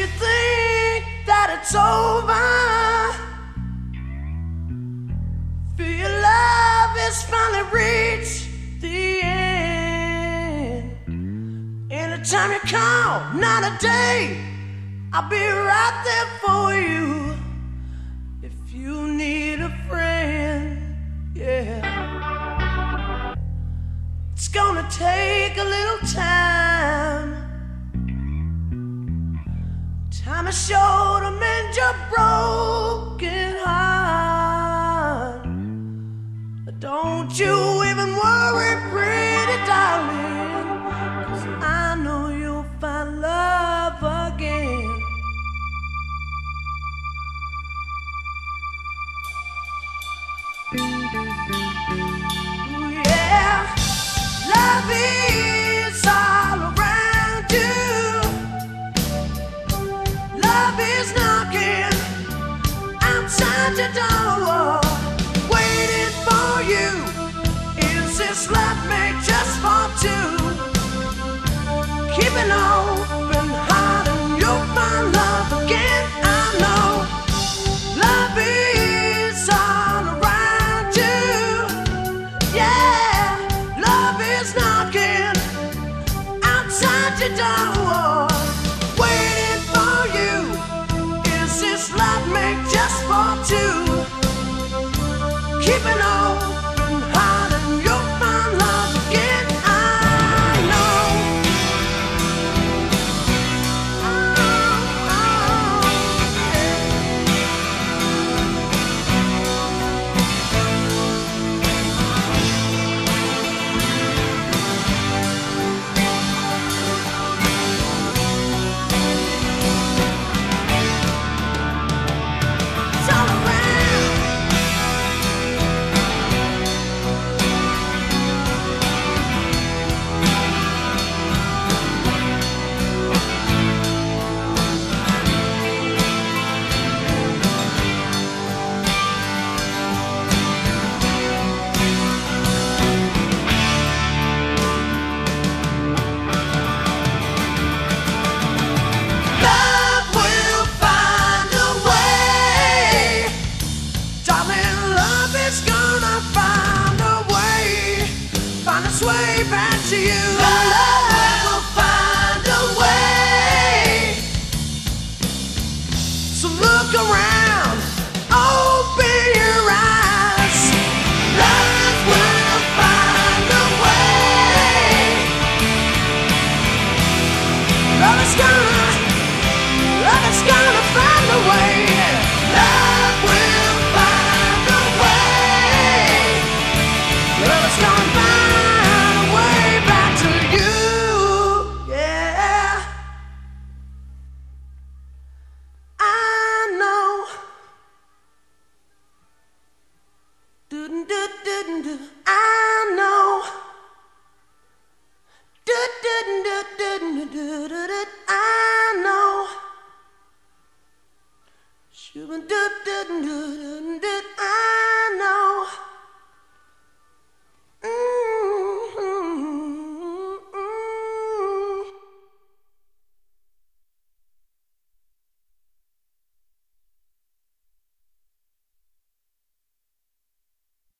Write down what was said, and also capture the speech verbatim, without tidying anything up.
you think that it's over, feel your love has finally reached the end. Anytime you call, not a day, I'll be right there for you. If you need a friend, yeah. It's gonna take a little time. Time is sure to mend your broken heart. But don't you even worry, pretty darling, 'cause I know you'll find love again. Ooh, yeah, love is all around you. Love is knocking outside your door, waiting for you. Is this love made just for two? Keep an open heart and you'll find love again. I know love is all around you. Yeah, love is knocking outside your door, waiting for you. Is this love made just for two? Keep an open heart and you'll find love again. I know. Oh, oh, it's all around. Love will find a way, darling. Love is gonna find a way, find its way back to you.